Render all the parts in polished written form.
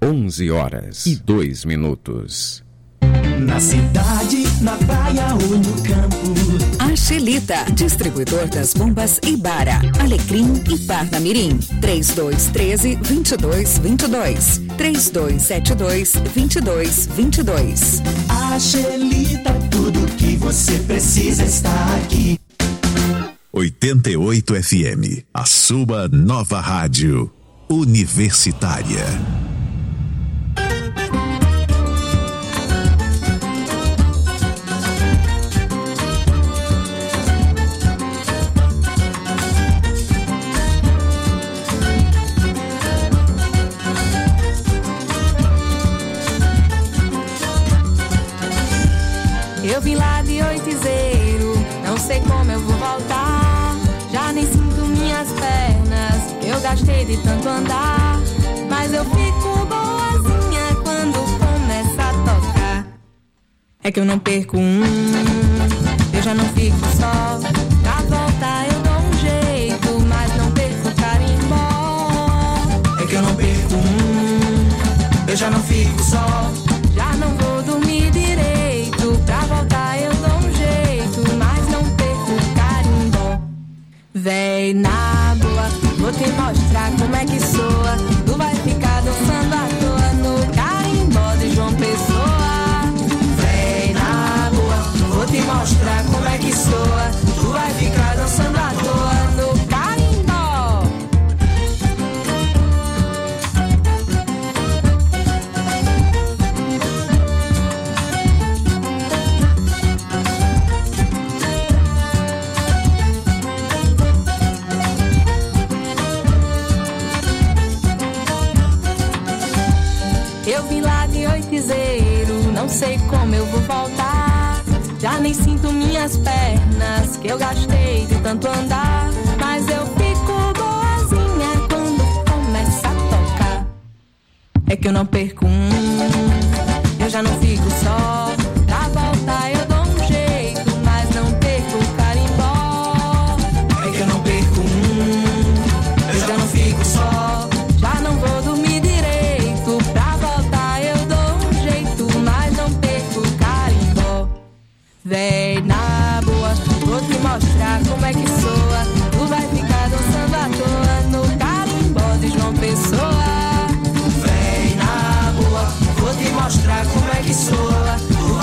11h02. Na cidade, na praia ou no campo. A Xelita, distribuidor das bombas Ibara, Alecrim e Parnamirim. 3213-2222. 3272-2222. A Xelita, tudo que você precisa está aqui. 88 FM, a sua nova rádio universitária. Eu vim lá de Oitizeiro, não sei como eu vou voltar. Já nem sinto minhas pernas, eu gastei de tanto andar. Mas eu fico boazinha quando começa a tocar. É que eu não perco eu já não fico só. Na volta eu dou um jeito, mas não perco o carimbó. É que eu não perco eu já não fico só. Já não vou dormir direito, pra voltar eu dou um jeito, mas não perco o carimbó. Véi, na boa, vou te mostrar como é que soa. Tu vai ficar dançando à toa no carimbó de João Pessoa. Véi, na boa, vou te mostrar como é que soa. Tu vai ficar dançando à toa no carimbó. Eu vim lá de Oitizeiro, não sei como eu vou voltar. Já nem sinto minhas pernas, que eu gastei de tanto andar. Mas eu fico boazinha quando começa a tocar. É que eu não perco eu já não fico só. Pra voltar eu dou um jeito, mas não perco o carimbó. É que eu não perco eu já não fico só. Já não vou dormir direito, pra voltar eu dou um jeito, mas não perco o carimbó. Véi, na boa, vou te mostrar como é que soa. Tu vai ficar dançando à toa no carimbó de João Pessoa. Véi, na boa, vou te mostrar como é que soa. Tu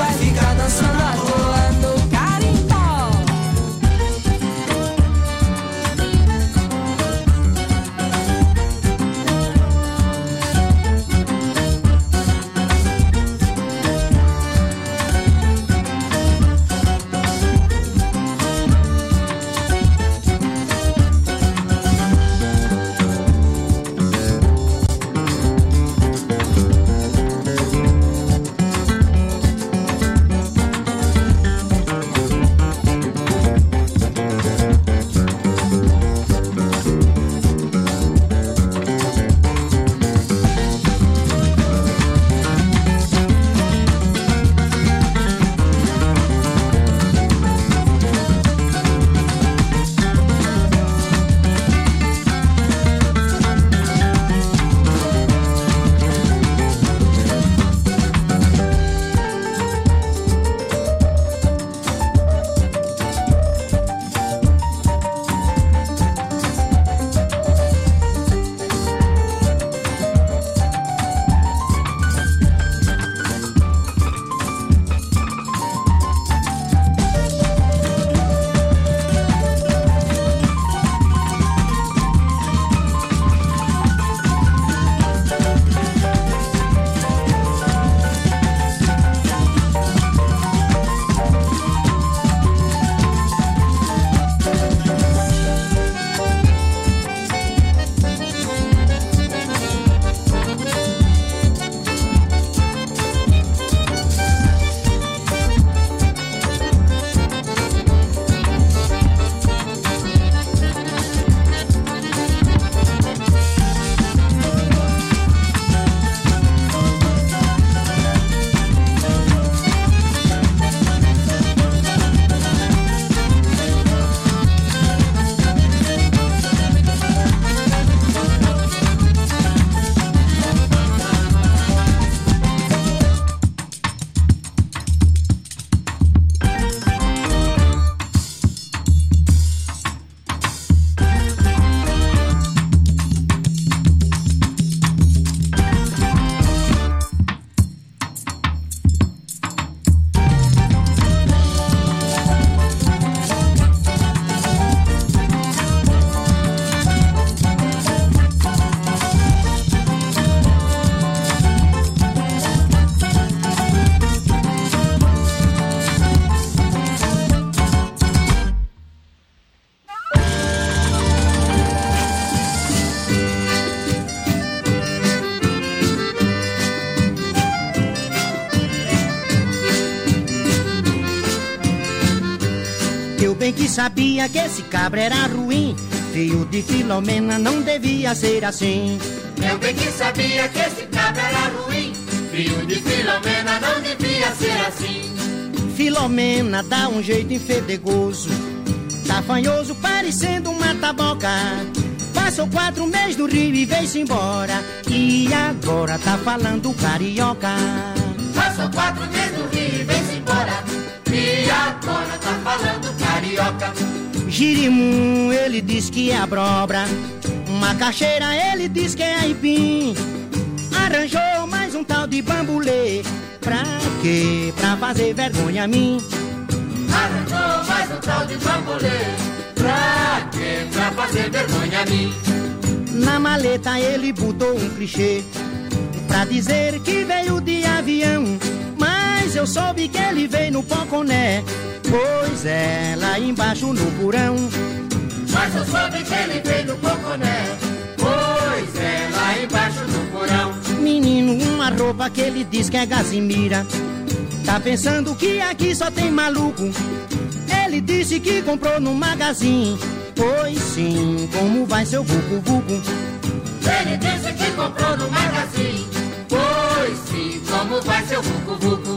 bem que sabia que esse cabra era ruim. Filho de Filomena não devia ser assim. Eu bem que sabia que esse cabra era ruim. Filho de Filomena não devia ser assim. Filomena dá um jeito enfedegoso, tá fanhoso parecendo uma taboca. Passou 4 meses no Rio e veio-se embora, e agora tá falando carioca. Passou 4 meses no Rio e veio-se embora, e agora tá falando carioca. Girimum, ele diz que é abóbora. Macaxeira, ele diz que é aipim. Arranjou mais um tal de bambulê. Pra quê? Pra fazer vergonha a mim. Arranjou mais um tal de bambolê. Pra quê? Pra fazer vergonha a mim. Na maleta ele botou um clichê pra dizer que veio de avião, mas eu soube que ele veio no Poconé. Pois é, lá embaixo no porão. Mas eu soube que ele veio no Poconé. Pois é, lá embaixo no porão. Menino, uma roupa que ele diz que é Gazimira. Tá pensando que aqui só tem maluco. Ele disse que comprou no Magazine. Pois sim, como vai seu vucu-vucu? Ele disse que comprou no Magazine. Pois sim, como vai seu vucu-vucu?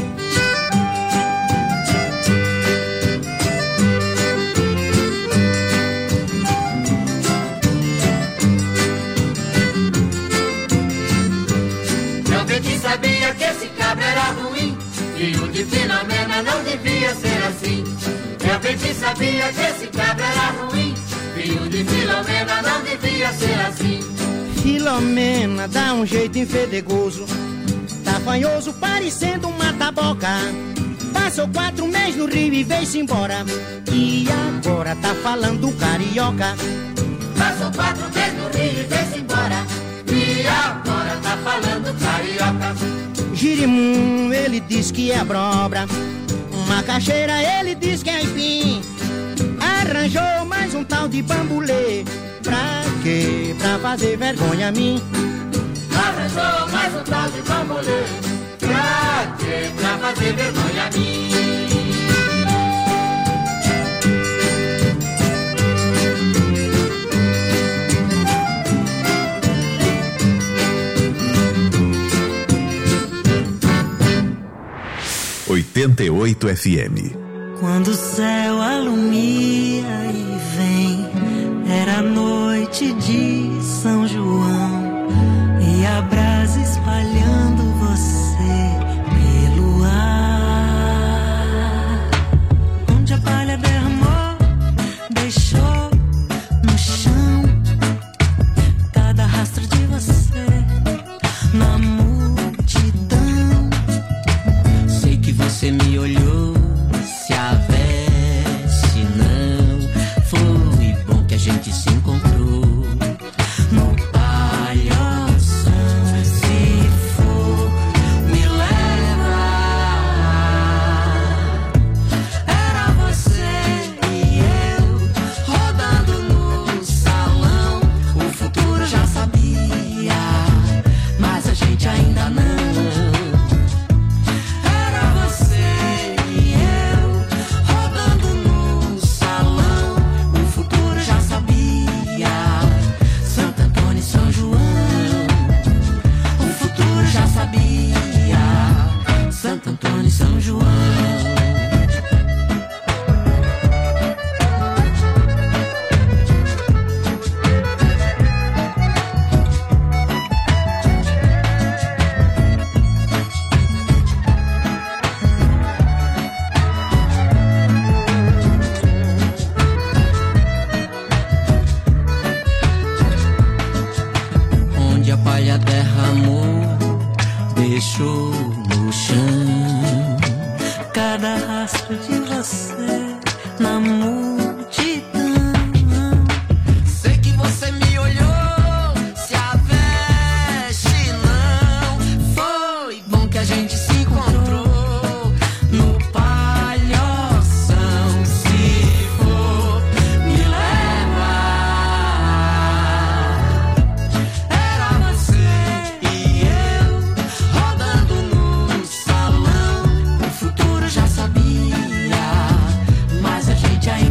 Eu bem que sabia que esse cabra era ruim. Filho de Filomena não devia ser assim. Eu bem que sabia que esse cabra era ruim. Filho de Filomena não devia ser assim. Filomena dá um jeito enfedegoso, tá fanhoso parecendo uma taboca. Passou 4 meses no Rio e veio-se embora, e agora tá falando carioca. Passou 4 meses no Rio e veio-se embora, e agora tá falando carioca. Girimum, ele diz que é abóbora. Macaxeira, ele diz que é aipim. Arranjou mais um tal de bambulê. Pra quê? Pra fazer vergonha a mim. Arranjou mais um tal de bambolê. Pra quê? Pra fazer vergonha a mim. 88 FM. Quando o céu alumia e vem, era noite de São João, e a brasa espalhando você pelo ar. Onde a palha derramou, deixou no chão cada rastro de você na multidão. Sei que você me olhou, se a veste não. Foi bom que a gente se encontrou no palhação. Se for, me leva. Era você e eu rodando no salão. O futuro já sabia, mas a gente ainda não. Santo Antônio e São João. Onde a palha derramou, deixou no chão cada rastro de você na multidão. Sei que você me olhou, se a veste não. Foi bom que a gente se encontrou no palhação. Se for, me leva. Era você e eu rodando no salão. O futuro já sabia, mas a gente ainda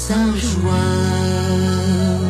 São João.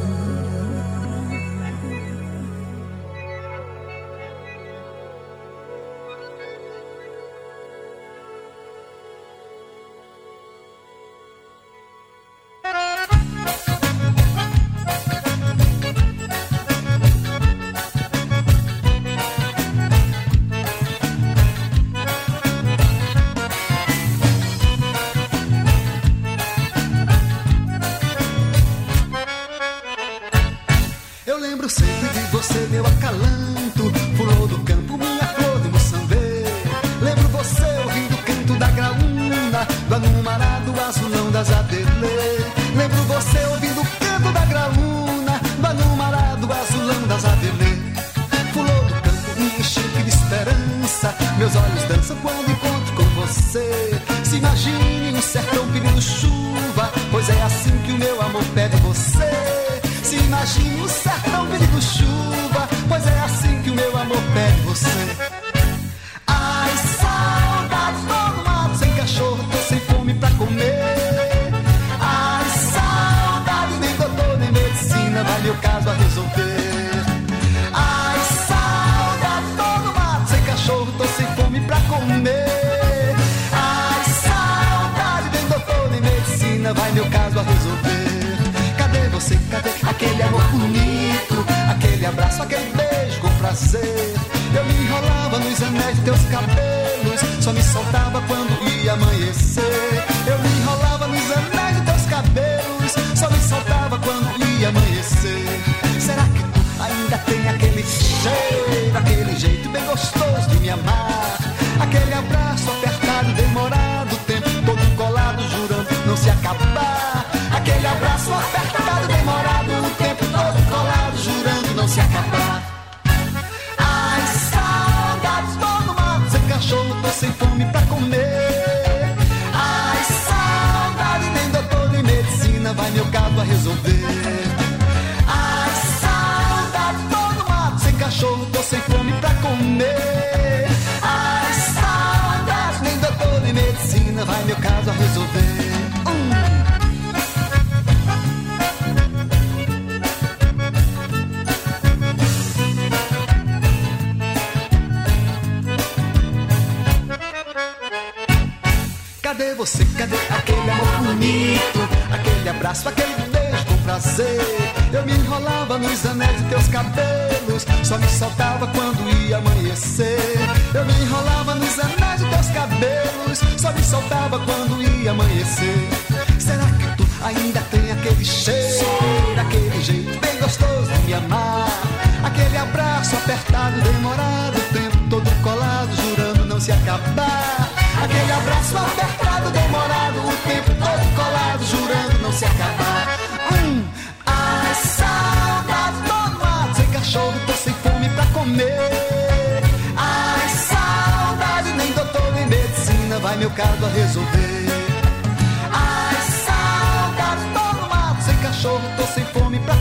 cachorro, tô sem fome pra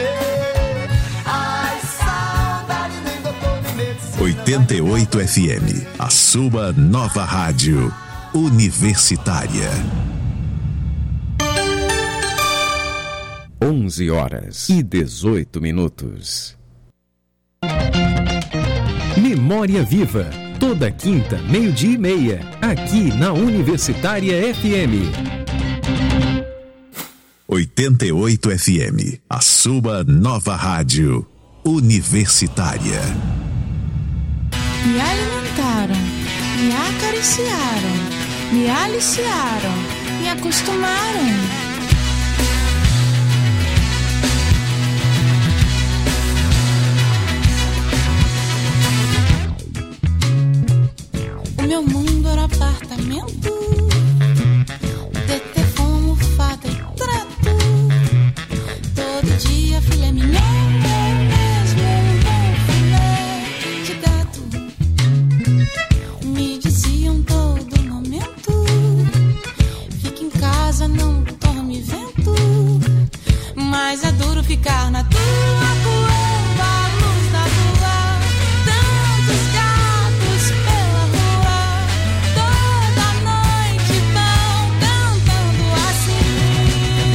comer. Ai, saudade, nem doutor, nem medicina. 88 FM, a sua nova rádio universitária. 11h18. Memória Viva, toda quinta, 12:30, aqui na Universitária FM. 88 FM, a sua nova rádio universitária. Me alimentaram, me acariciaram, me aliciaram, me acostumaram. O meu mundo era apartamento, TT como fada e trato. Todo dia filé mignon, mesmo um bom filé de gato. Me diziam todo momento, fica em casa, não tome vento. Mas é duro ficar na tua coando a luz da rua. Tantos gatos pela rua, toda noite vão cantando assim.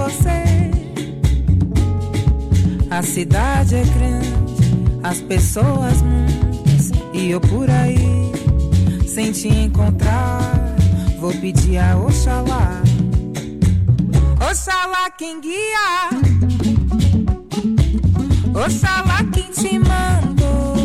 você. A cidade é grande, as pessoas muitas, e eu por aí, sem te encontrar, vou pedir a Oxalá. Oxalá quem guia, Oxalá quem te mandou.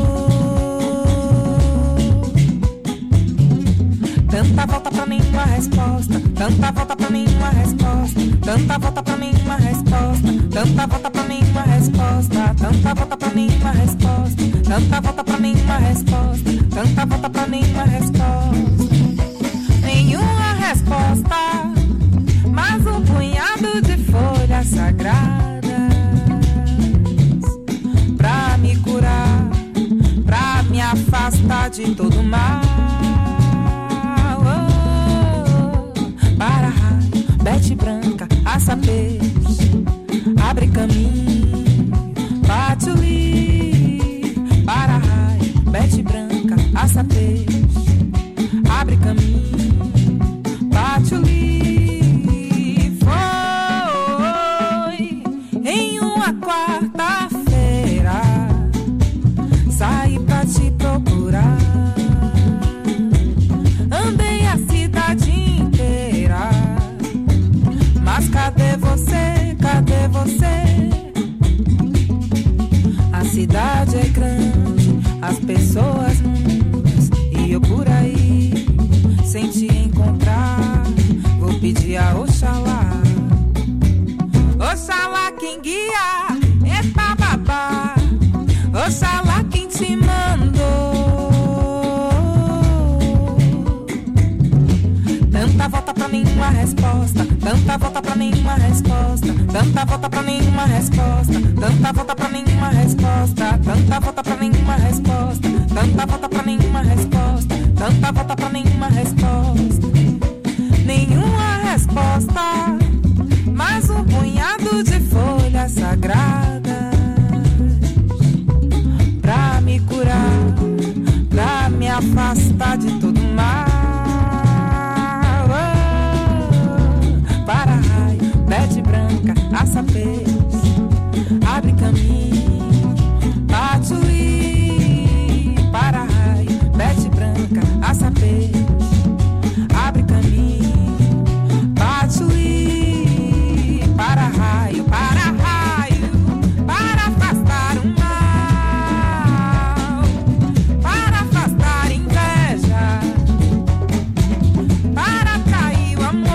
Tanta volta pra nenhuma resposta, tanta volta pra nenhuma resposta, tanta volta pra nenhuma resposta, tanta volta pra nenhuma resposta, tanta volta pra nenhuma resposta, tanta volta pra nenhuma resposta, tanta volta pra nenhuma resposta. Nenhuma resposta, mas um punhado de folhas sagradas pra me curar, pra me afastar de todo mal. Para raio, bete branca, assa peixe, abre caminho, patchouli. Para raio, bete branca, assa peixe, abre caminho, patchouli. Foi em uma quarta-feira, saí pra te procurar. Andei a cidade inteira, mas cadê você, cadê você? A cidade é grande, as pessoas muitas, e eu por aí, sem te encontrar, vou pedir a Oxalá. Oxalá quem guia, epa babá, Oxalá quem te mandou. Tanta volta pra nenhuma resposta, tanta volta pra nenhuma resposta, tanta volta pra nenhuma resposta, tanta volta pra nenhuma resposta, tanta volta pra nenhuma resposta, tanta volta pra nenhuma resposta, tanta volta pra nenhuma resposta. Nenhuma resposta, mas um punhado de folhas sagradas pra me curar, pra me afastar de todo mal. Para raio, bete branca, assa peixe, abre caminho, patchouli. Para raio, bete branca, assa peixe, abre caminho, patchouli. Para raio, para afastar o mal, para afastar inveja, para atrair o amor.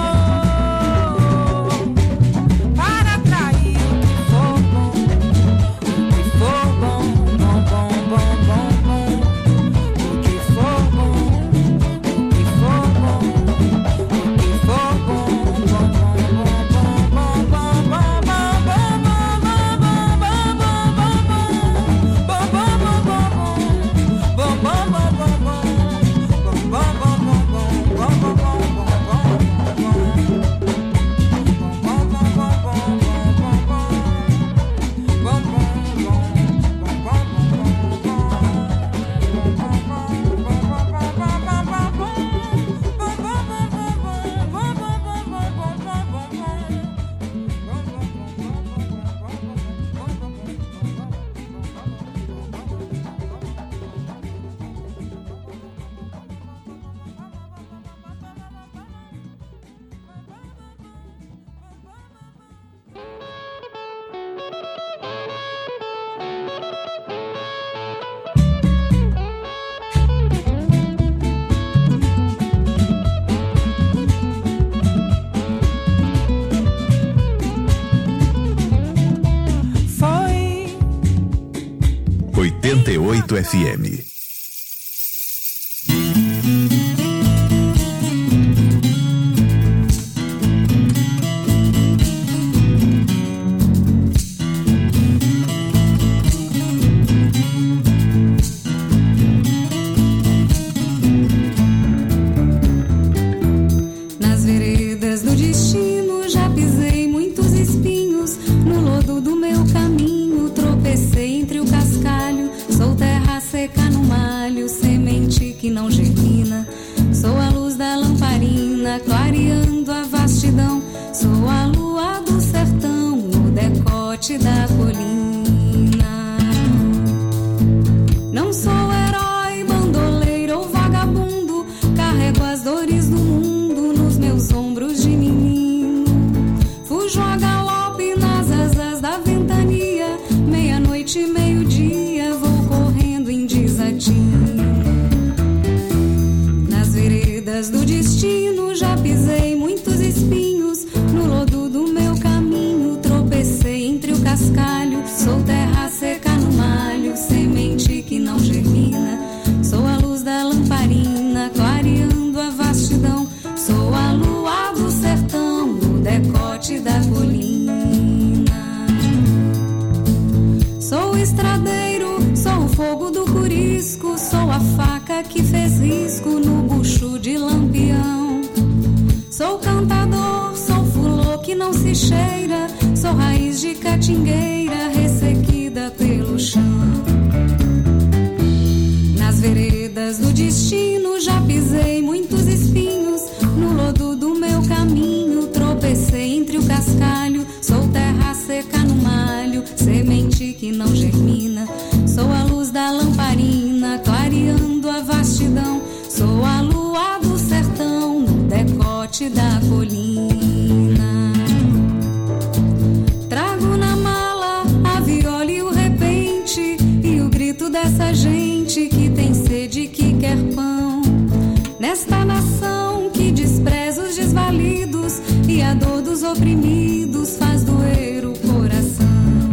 FM. Nas veredas do destino já pisei muitos espinhos, no lodo do meu caminho tropecei entre o cascalho, sou terra seca no mar. o estradeiro, sou o fogo do curisco, sou a faca que fez risco no bucho de Lampião. Sou cantador, sou fulô que não se cheira, sou raiz de catingueira ressequida pelo chão. Nas veredas do destino já pisei muitos espinhos, no lodo do meu caminho tropecei entre o cascalho. Sou terra seca no malho, semente que não germina, sou a luz da lamparina clareando a vastidão, sou a lua do sertão no decote da colina. Trago na mala a viola e o repente e o grito dessa gente que tem sede, que quer pão. Nesta nação que despreza os desvalidos e a dor dos oprimidos faz doer o coração.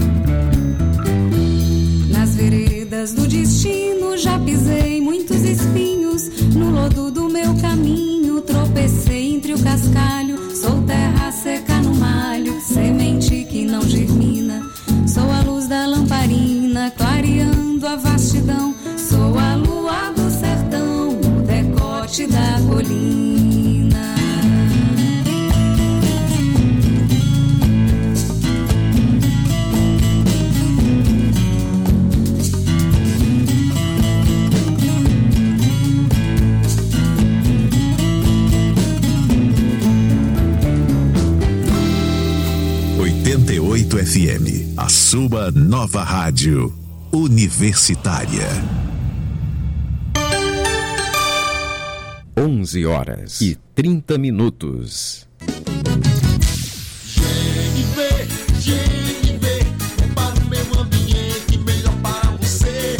Nas veredas do destino já pisei muitos espinhos, no lodo do meu caminho tropecei entre o cascalho. Sou terra seca no malho, semente que não germina, sou a luz da lamparina clareando a vastidão, sou a lua do sertão no decote da colina. FM, a sua nova rádio universitária. 11h30. GNV, para o meio ambiente, melhor para você.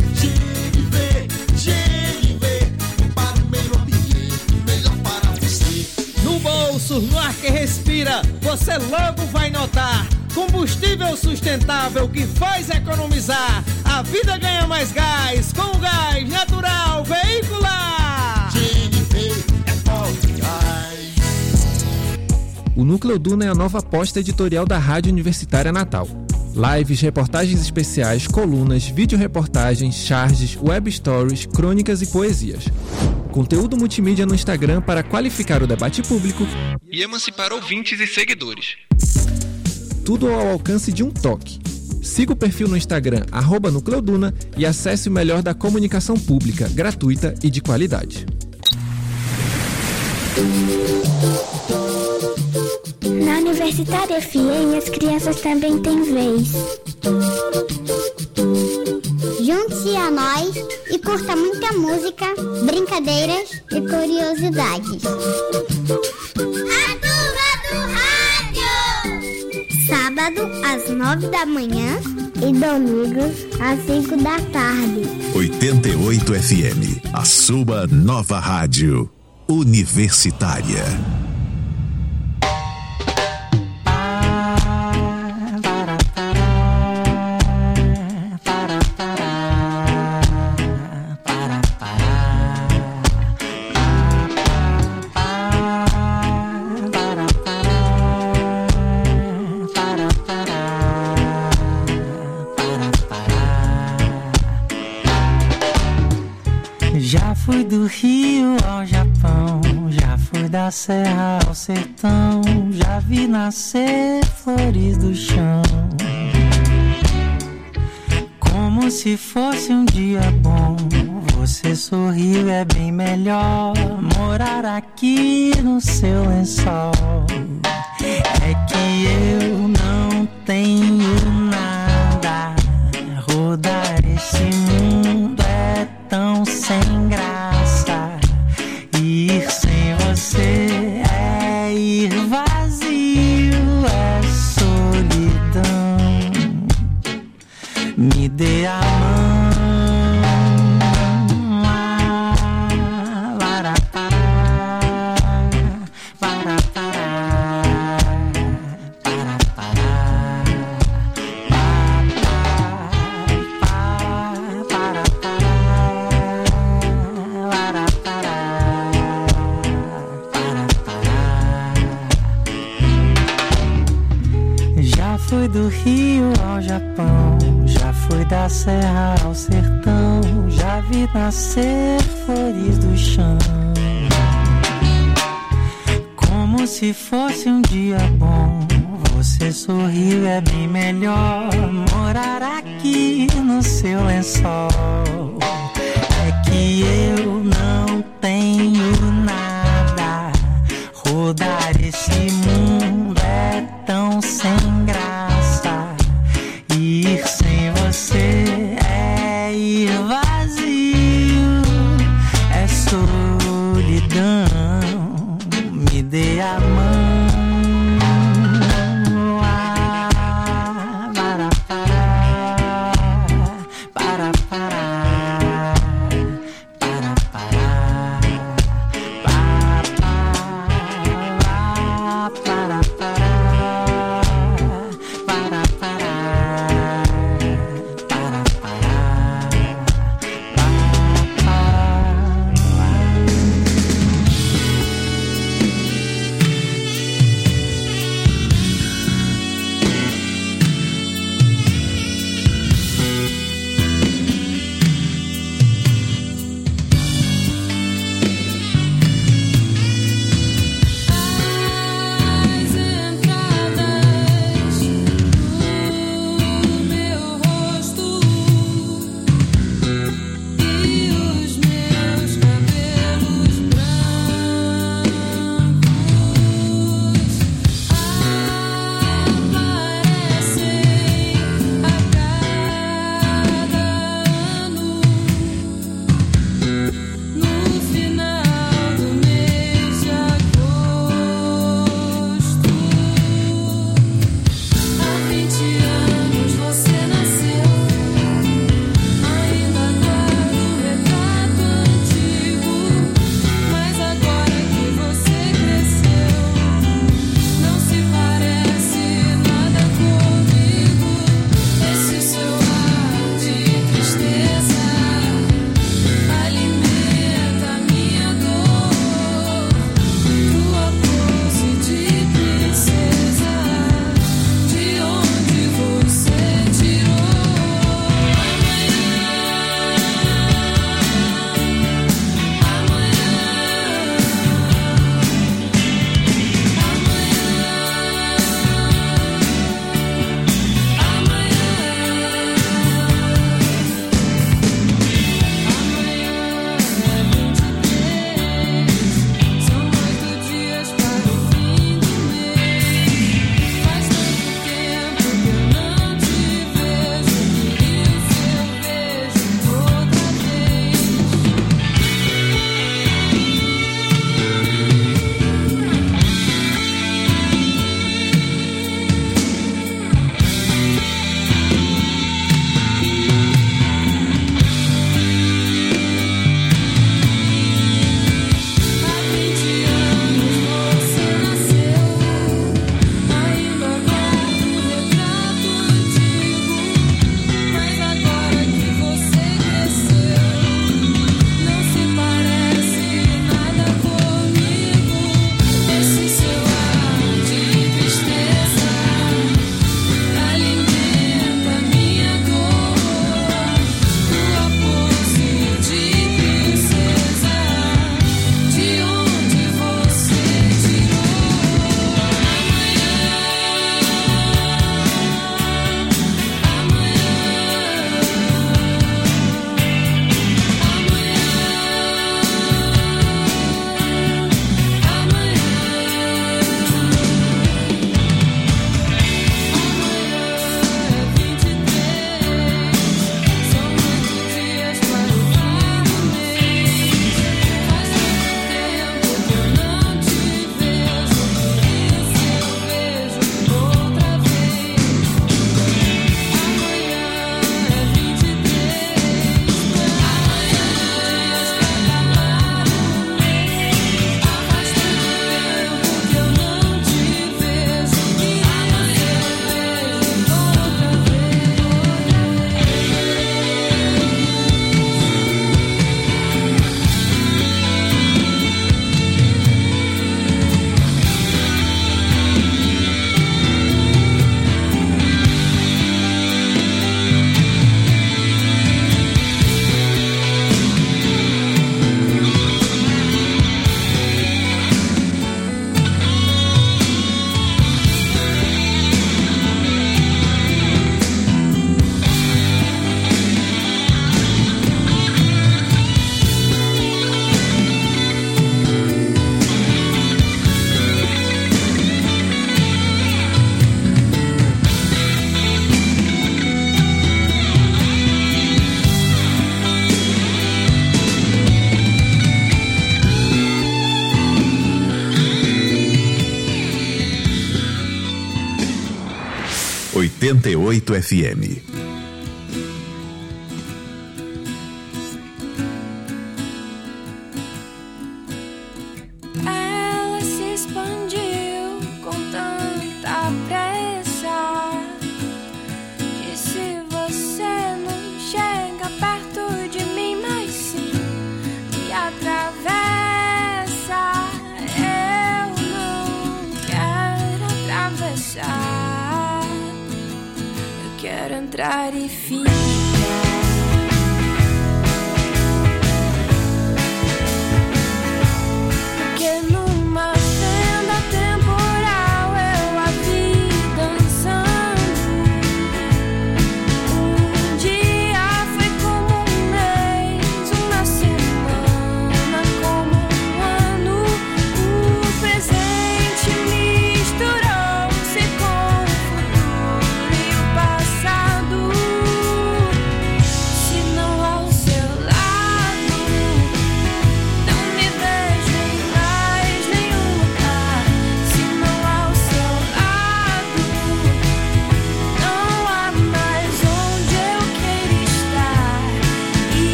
GNV, para o meio ambiente, melhor para você. No bolso, no ar que respira, você logo vai notar. Combustível sustentável que faz economizar. A vida ganha mais gás com gás natural veicular. GNV é forte gás. O Núcleo Duna é a nova aposta editorial da Rádio Universitária Natal. Lives, reportagens especiais, colunas, vídeo-reportagens, charges, web stories, crônicas e poesias. Conteúdo multimídia no Instagram para qualificar o debate público e emancipar ouvintes e seguidores. Tudo ao alcance de um toque. Siga o perfil no Instagram @NúcleoDuna e acesse o melhor da comunicação pública, gratuita e de qualidade. Na Universitária FM, as crianças também têm vez. Junte-se a nós e curta muita música, brincadeiras e curiosidades. Sábado às 9 da manhã e domingos às 5 da tarde. 88 FM, a sua nova rádio universitária. Já fui do Rio ao Japão, já fui da serra ao sertão, já vi nascer flores do chão. Como se fosse um dia bom, você sorriu, é bem melhor morar aqui no seu lençol. É que eu não tenho nada, rodar esse mundo é tão sem graça. Ir sem você é ir vazio, é solidão. Me dê a mão. Fui do Rio ao Japão, já fui da serra ao sertão, já vi nascer flores do chão. Como se fosse um dia bom, você sorriu, é bem melhor morar aqui no seu lençol. É que eu não tenho nada, rodar esse mundo é tão sem graça. Ir sem você é ir vazio, é solidão. Me dê a mão. 78 FM. Ela se expandiu com tanta pressa, que se você não chega perto de mim, mas sim me atravessa. Eu não quero atravessar, eu quero entrar e ficar.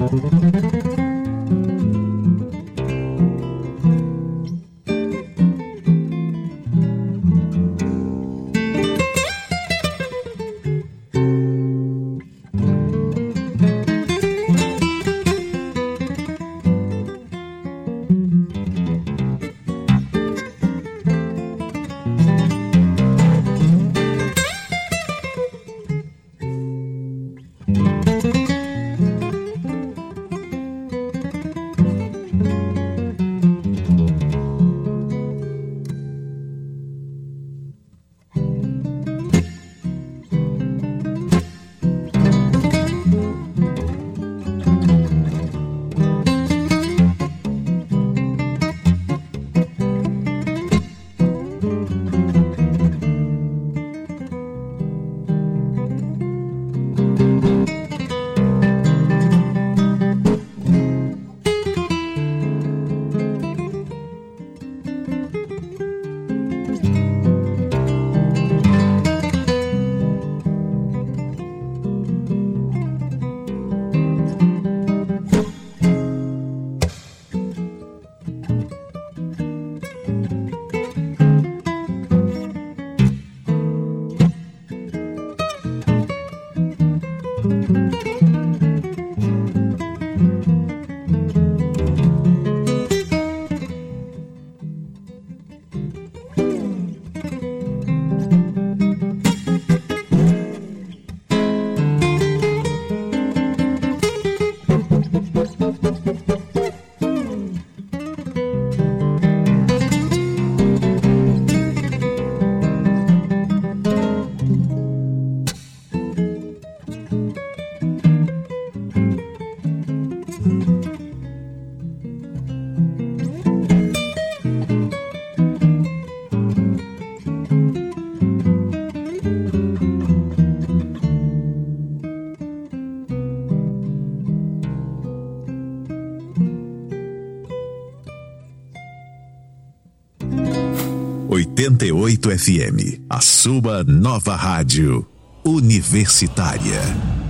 88 FM, a sua nova rádio universitária.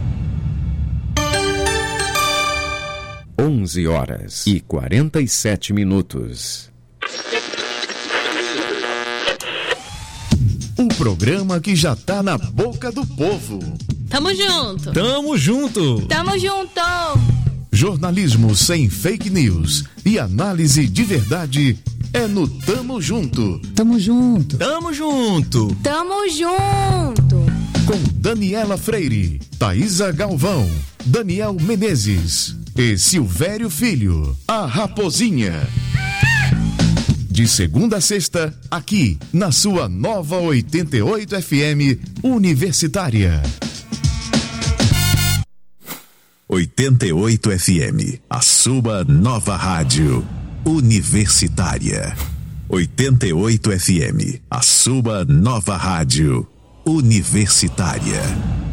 11h47. Um programa que já tá na boca do povo. Tamo junto. Tamo junto. Tamo junto. Jornalismo sem fake news e análise de verdade é no Tamo Junto. Tamo junto. Tamo junto. Tamo junto. Com Daniela Freire, Thaisa Galvão, Daniel Menezes e Silvério Filho, a Raposinha. De segunda a sexta, aqui na sua nova 88 FM Universitária. 88 FM, a sua nova rádio universitária. 88 FM, a sua nova rádio universitária.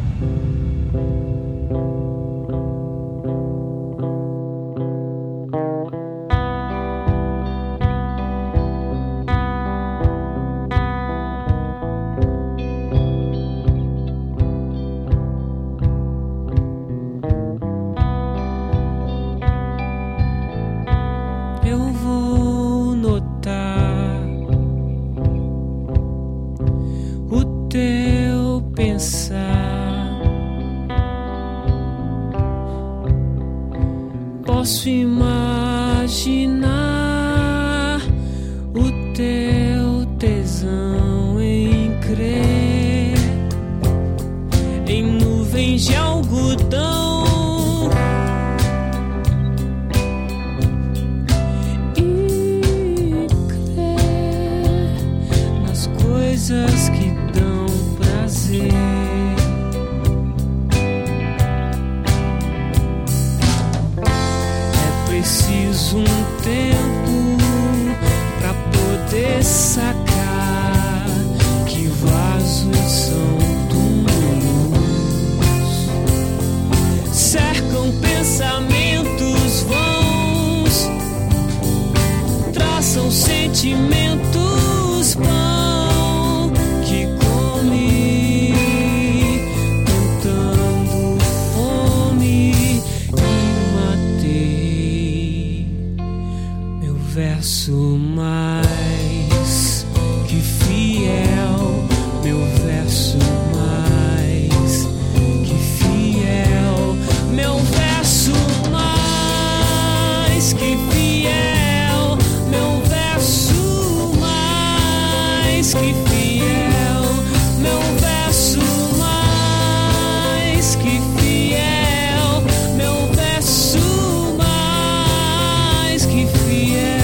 Posso imaginar o teu tesão em crer em nuvens de algodão e crer nas coisas que dão prazer. Preciso um tempo pra poder sacar que vasos são túmulos, cercam pensamentos vãos, traçam sentimentos pão que come, cantando fome e verso mais que fiel, meu verso mais que fiel, meu verso mais que fiel, meu verso mais que fiel, meu verso mais que fiel, meu verso mais que fiel.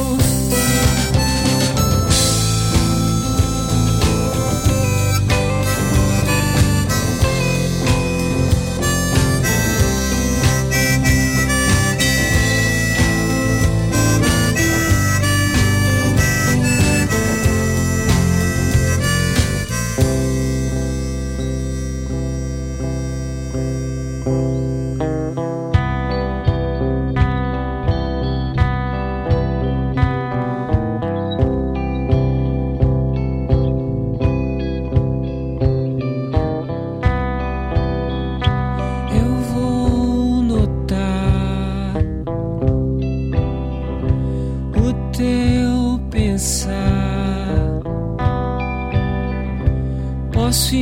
Posso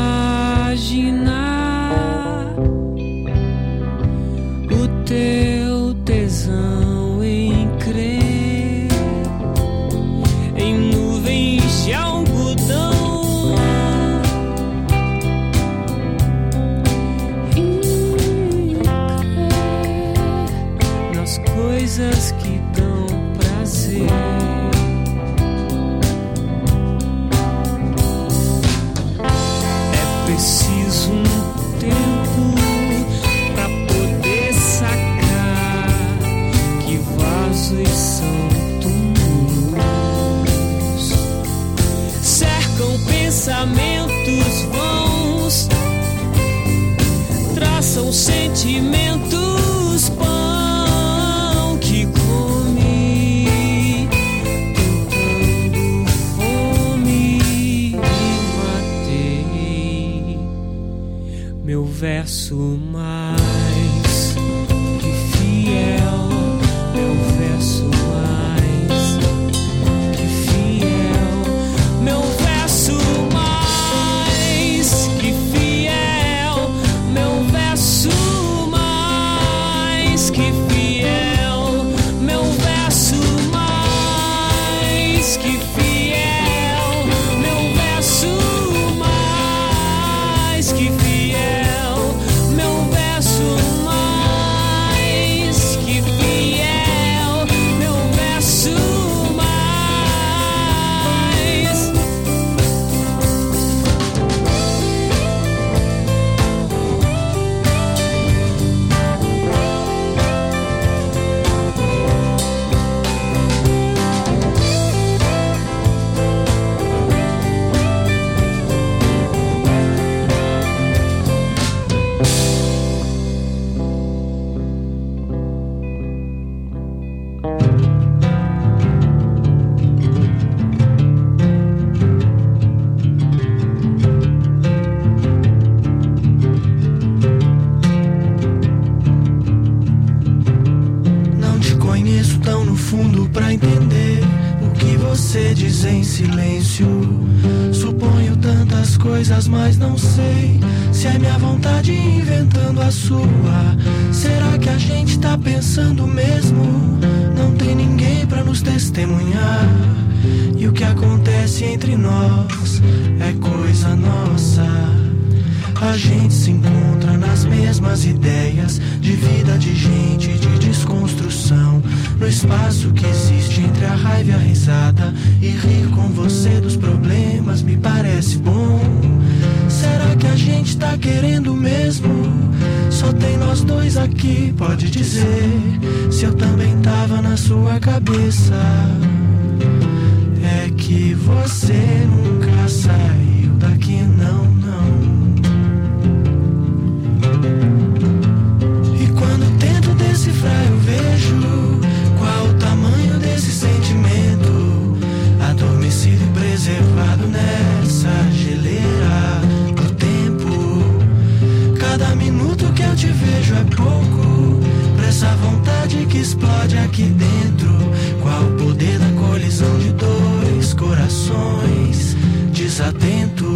imaginar o teu tesão em crer em nuvens de algodão e crer nas coisas que dão prazer. Preciso um tempo pra poder sacar que vasos são túmulos, cercam pensamentos vãos, traçam sentimentos, pão que comi, tentando fome e matei. Meu verso mais que fiel, meu verso mais que fiel, meu verso mais que fiel, meu verso mais que fiel, meu verso mais que fiel, meu verso mais que fiel, meu verso mais que fiel, meu verso mais. Não te conheço tão no fundo pra entender o que você diz em silêncio. Suponho tantas coisas, mas não sei se é minha vontade inventando a sua. Será que a gente tá pensando mesmo? Não tem ninguém pra nos testemunhar. E o que acontece entre nós é coisa nossa. A gente se encontra nas mesmas ideias de vida, de gente, de desconstrução. No espaço que existe entre a raiva e a risada. E rir com você dos problemas me parece bom. Será que a gente tá querendo mesmo? Só tem nós dois aqui, pode dizer se eu também tava na sua cabeça. É que você nunca saiu daqui, não, não. E quando tento decifrar eu vejo qual o tamanho desse sentimento, adormecido e preservado nessa geleira do tempo. Cada minuto que eu te vejo é pouco pra essa vontade que explode aqui dentro. Qual o poder da colisão de dois corações desatentos?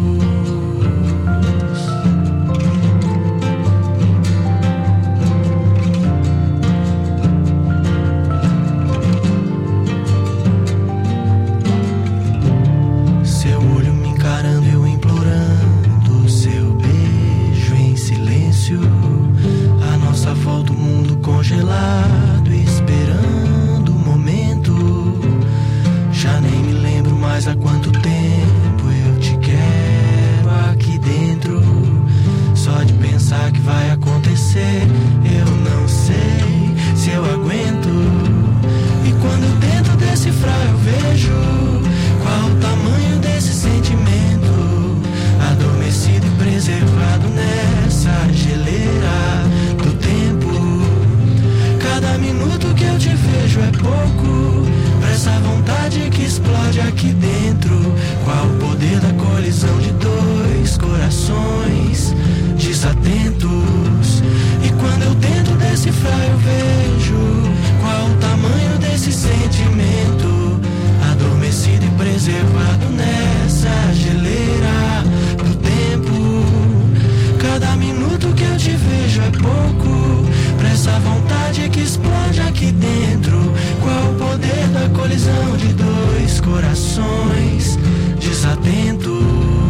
Seu olho me encarando, eu implorando seu beijo em silêncio. À nossa volta o mundo congelado, esperando o momento. Já nem me lembro mais há quanto tempo eu te quero aqui dentro. Só de pensar que vai acontecer, eu não sei se eu aguento. E quando eu tento decifrar, eu vejo qual o tamanho desse sentimento, adormecido e preservado nessa geleira do tempo. Cada minuto que eu te vejo é pouco pra essa vontade que explode aqui dentro. Qual o poder da colisão de dois corações desatentos? E quando eu tento decifrar, eu vejo qual o tamanho desse sentimento, adormecido e preservado nessa geleira do tempo. Cada minuto que eu te vejo é pouco pra essa vontade que explode aqui dentro. Qual o poder da colisão de dois corações desatentos?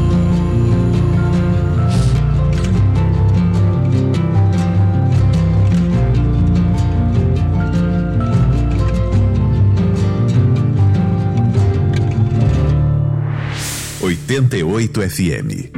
...88 FM.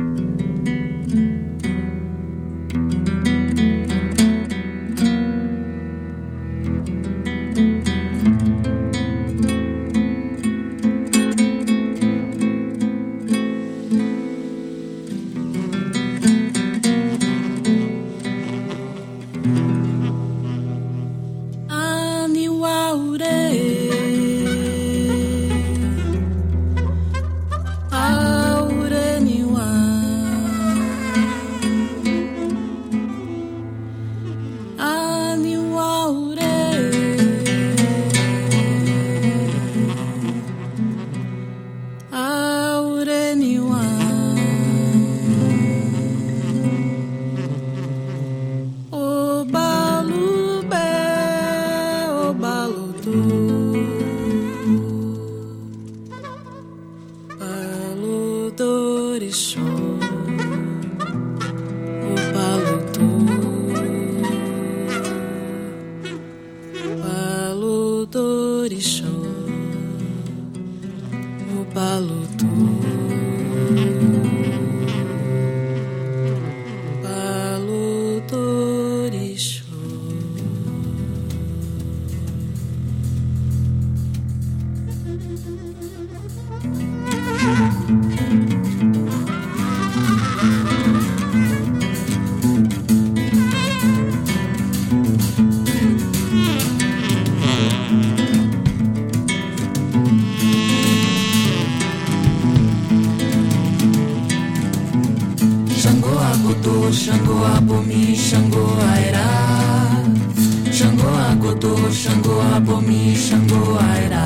Xangô Abomi, Xangô Airá. Xangô Agodô, Xangô Abomi, Xangô Airá.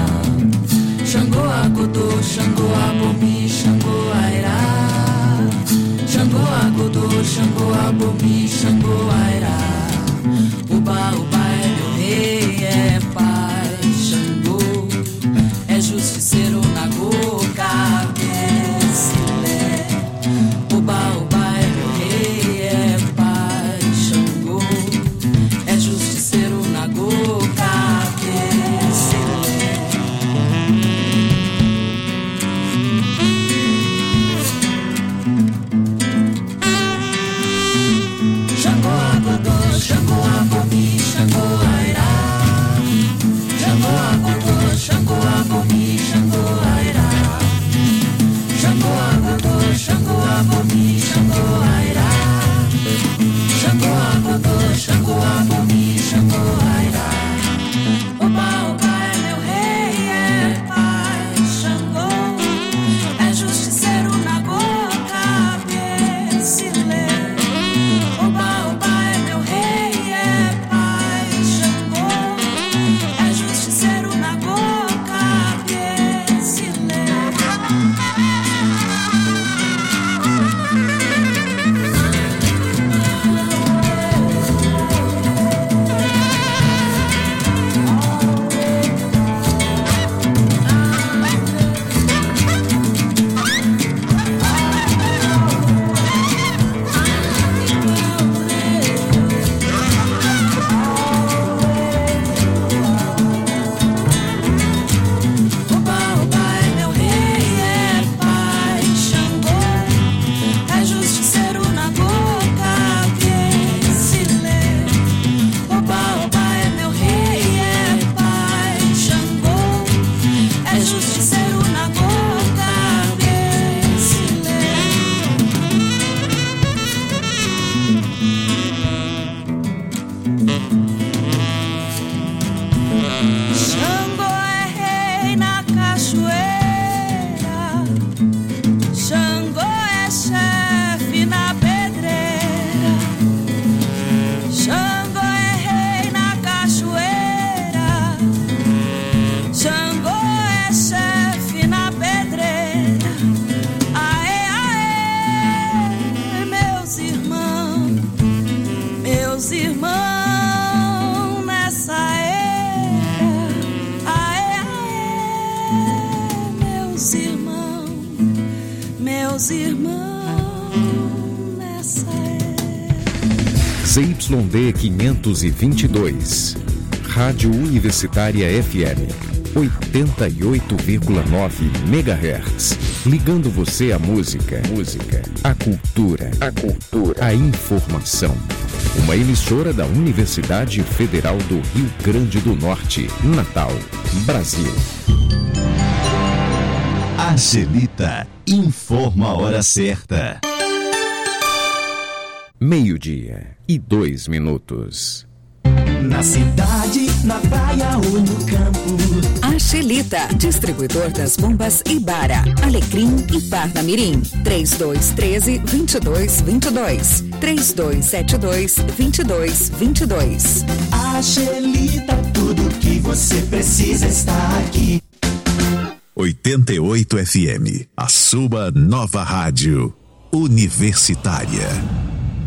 Xangô Agodô, Xangô Abomi, Xangô Airá. Xangô Agodô, Xangô Abomi, Xangô Airá. Uba, uba é meu rei, é pai. Xangô é justiceiro na boca, Bessilé. Uba, uba é meu rei, é pai. Xangô é justiceiro na boca, Bessilé. Xangô Agodô, ZYD 522. Rádio Universitária FM 88,9 MHz. Ligando você à música, à cultura, à informação. Uma emissora da Universidade Federal do Rio Grande do Norte, Natal, Brasil. Angelita informa a hora certa. 12:02. Na cidade, na praia ou no campo. Angelita, distribuidor das bombas Ibara, Alecrim e Parnamirim. 3213-2222. 3272-2222. Angelita, tudo que você precisa está aqui. 88 FM, a sua nova rádio universitária.